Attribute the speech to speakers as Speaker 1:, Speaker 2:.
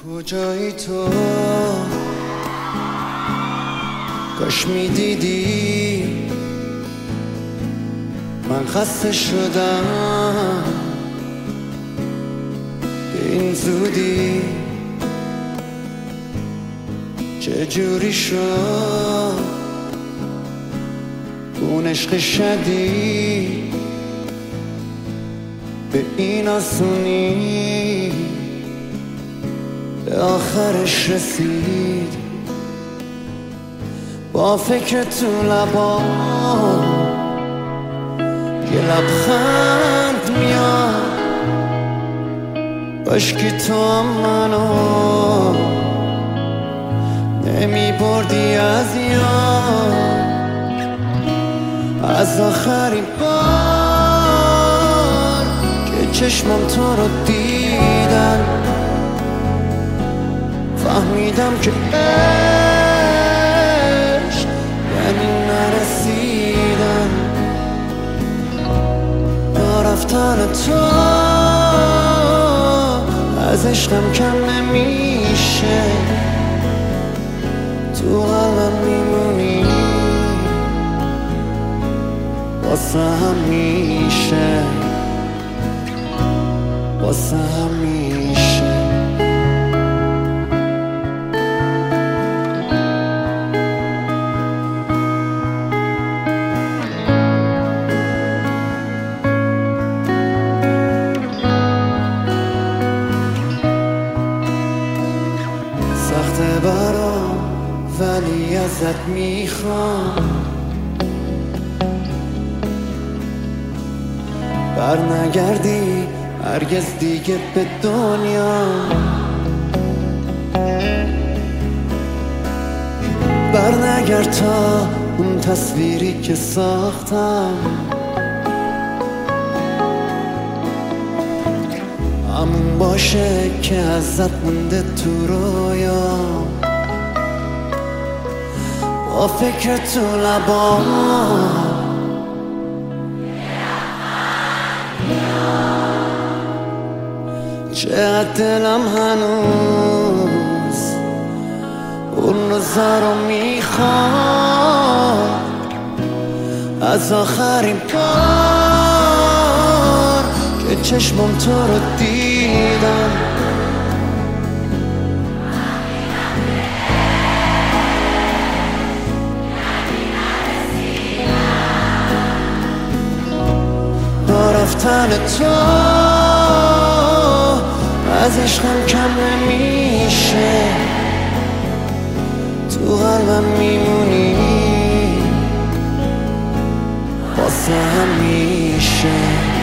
Speaker 1: کجایی تو؟ کاش میدیدی من خسته شدم به این زودی. چجوری شد اون عشق شدید به این آسونی به آخرش رسید؟ با فکر تو لبا یه لبخند میاد، کاشکی تو هم منو نمی بردی از یاد. از آخرین بار که چشمم تو رو دیدن فهمیدم که عشق یعنی نرسیدن. یا رفتن تو از عشقم کم نمیشه، تو قلبم میمونی واسه همیشه، واسه همیشه. سخته برام ولی ازت میخوام بر نگردی هرگز دیگه به دنیا. بر نگرد تا اون تصویری که ساختم همون باشه که ازت مونده تو رویا. با فکر تو لبا چقدر دلم هنوز اون روزا رو میخواد. از آخرین بار که چشمم تو رو دیدم با رفتن تو از عشقم کم نمیشه، تو قلبم میمونی واسه همیشه.